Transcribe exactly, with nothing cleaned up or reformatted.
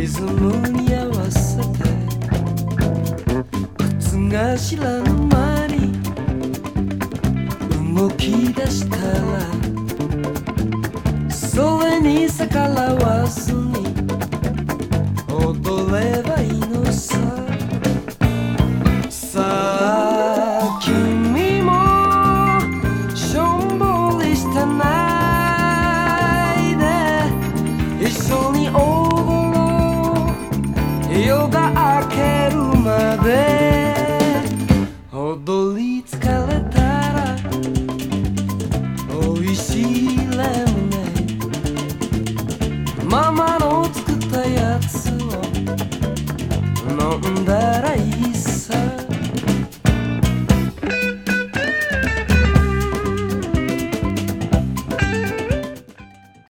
ズムに合わせて靴が知らぬ間に動き出したらそれに逆らわずに踊ればいいのさ。さあ君もしょんぼりしてないで一緒に踊ろう。夜が明けるまで踊り疲れたらおいしいレモネードママの作ったやつを飲んだらいい。